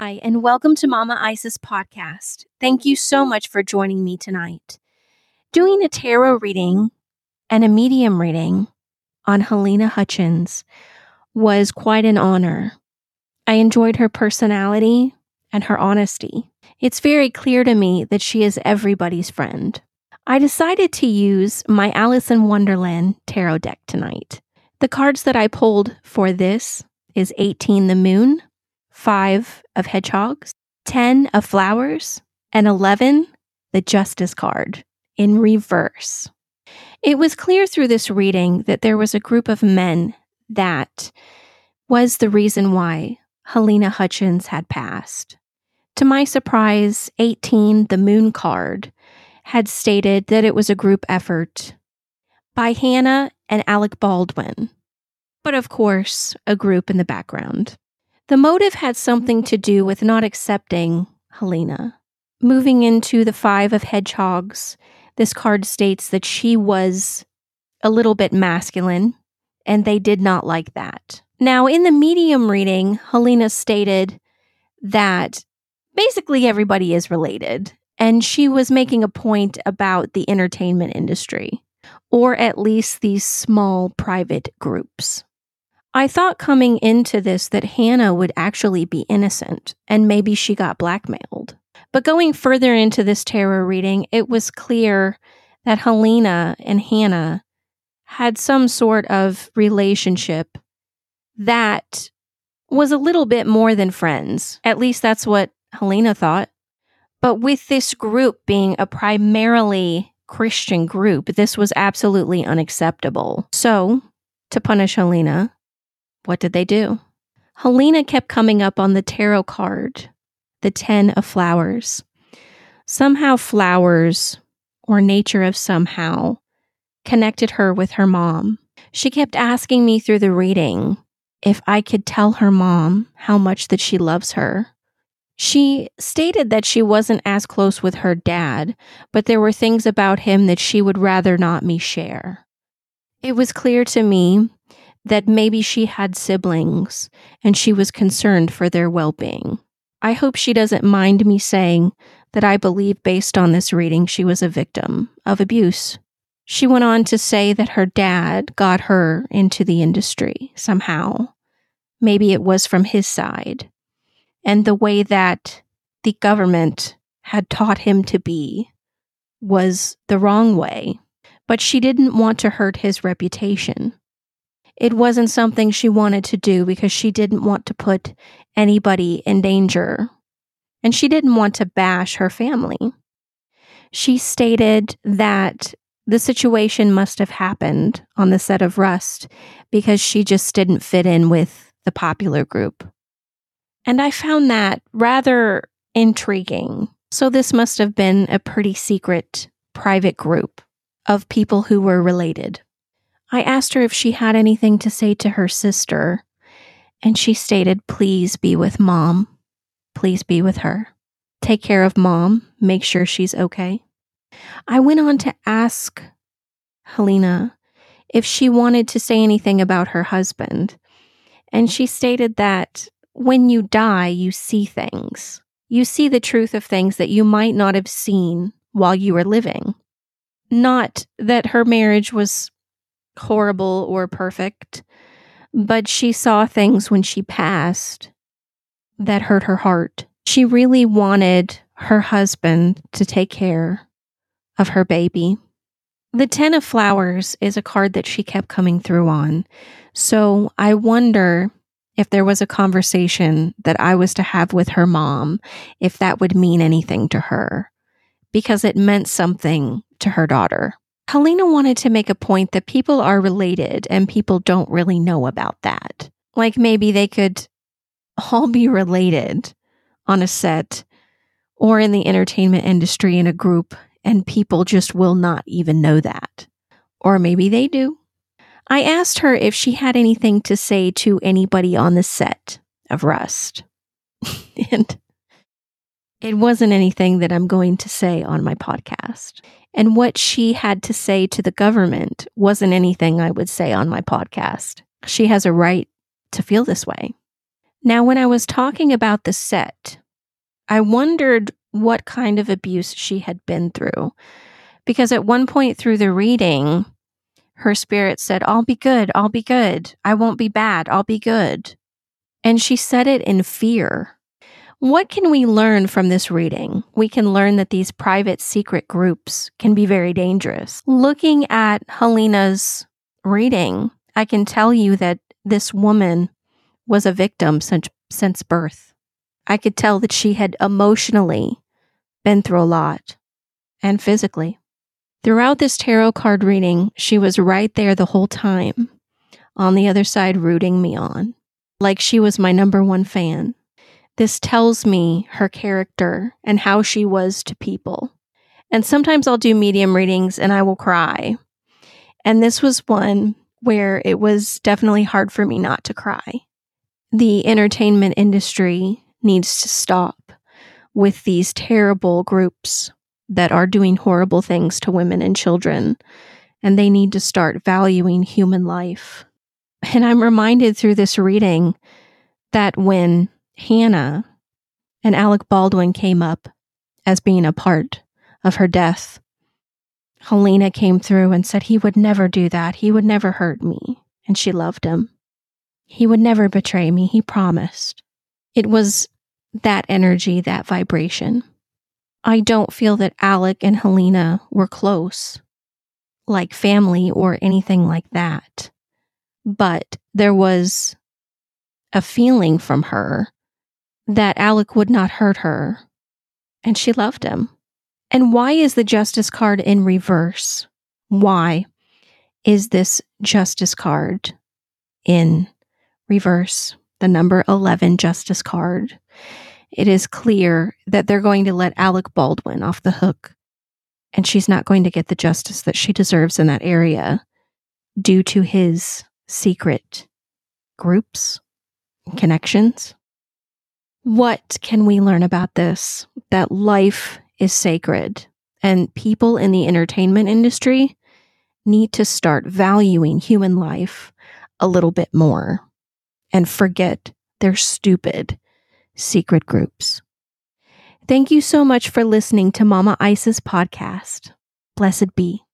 Hi, and welcome to Mama Isis podcast. Thank you so much for joining me tonight. Doing a tarot reading and a medium reading on Halyna Hutchins was quite an honor. I enjoyed her personality and her honesty. It's very clear to me that she is everybody's friend. I decided to use my Alice in Wonderland tarot deck tonight. The cards that I pulled for this is 18 the Moon, 5 of Hedgehogs, 10 of Flowers, and 11 the Justice card in reverse. It was clear through this reading that there was a group of men that was the reason why Halyna Hutchins had passed. To my surprise, 18, the Moon card, had stated that it was a group effort by Hannah and Alec Baldwin, but of course, a group in the background. The motive had something to do with not accepting Halyna. Moving into the 5 of Hedgehogs, this card states that she was a little bit masculine, and they did not like that. Now, in the medium reading, Halyna stated that basically everybody is related, and she was making a point about the entertainment industry, or at least these small private groups. I thought coming into this that Hannah would actually be innocent, and maybe she got blackmailed. But going further into this tarot reading, it was clear that Halyna and Hannah had some sort of relationship that was a little bit more than friends. At least that's what Halyna thought. But with this group being a primarily Christian group, this was absolutely unacceptable. So, to punish Halyna, what did they do? Halyna kept coming up on the tarot card, the 10 of Flowers. Somehow flowers, or nature of somehow, connected her with her mom. She kept asking me through the reading if I could tell her mom how much that she loves her. She stated that she wasn't as close with her dad, but there were things about him that she would rather not me share. It was clear to me that maybe she had siblings and she was concerned for their well-being. I hope she doesn't mind me saying that I believe based on this reading she was a victim of abuse. She went on to say that her dad got her into the industry somehow. Maybe it was from his side. And the way that the government had taught him to be was the wrong way. But she didn't want to hurt his reputation. It wasn't something she wanted to do because she didn't want to put anybody in danger. And she didn't want to bash her family. She stated that the situation must have happened on the set of Rust because she just didn't fit in with the popular group. And I found that rather intriguing. So this must have been a pretty secret, private group of people who were related. I asked her if she had anything to say to her sister, and she stated, please be with Mom. Please be with her. Take care of Mom. Make sure she's okay. I went on to ask Halyna if she wanted to say anything about her husband, and she stated that when you die, you see things. You see the truth of things that you might not have seen while you were living. Not that her marriage was horrible or perfect, but she saw things when she passed that hurt her heart. She really wanted her husband to take care of her baby. The 10 of Flowers is a card that she kept coming through on. So I wonder if there was a conversation that I was to have with her mom, if that would mean anything to her, because it meant something to her daughter. Halyna wanted to make a point that people are related and people don't really know about that. Like maybe they could all be related on a set or in the entertainment industry in a group and people just will not even know that. Or maybe they do. I asked her if she had anything to say to anybody on the set of Rust. And it wasn't anything that I'm going to say on my podcast. And what she had to say to the government wasn't anything I would say on my podcast. She has a right to feel this way. Now, when I was talking about the set, I wondered what kind of abuse she had been through. Because at one point through the reading, her spirit said, "I'll be good. I'll be good. I won't be bad. I'll be good." And she said it in fear. What can we learn from this reading? We can learn that these private secret groups can be very dangerous. Looking at Helena's reading, I can tell you that this woman was a victim since birth. I could tell that she had emotionally been through a lot, and physically. Throughout this tarot card reading, she was right there the whole time, on the other side rooting me on, like she was my number one fan. This tells me her character and how she was to people. And sometimes I'll do medium readings and I will cry. And this was one where it was definitely hard for me not to cry. The entertainment industry needs to stop with these terrible groups that are doing horrible things to women and children, and they need to start valuing human life. And I'm reminded through this reading that when Hannah and Alec Baldwin came up as being a part of her death, Helena came through and said he would never do that. He would never hurt me. And she loved him. He would never betray me. He promised. It was that energy, that vibration. I don't feel that Alec and Helena were close, like family or anything like that. But there was a feeling from her that Alec would not hurt her, and she loved him. And why is the Justice card in reverse? Why is this Justice card in reverse? The number 11 Justice card. It is clear that they're going to let Alec Baldwin off the hook, and she's not going to get the justice that she deserves in that area due to his secret groups, connections. What can we learn about this? That life is sacred, and people in the entertainment industry need to start valuing human life a little bit more and forget their stupid secret groups. Thank you so much for listening to Mama Isis podcast. Blessed be.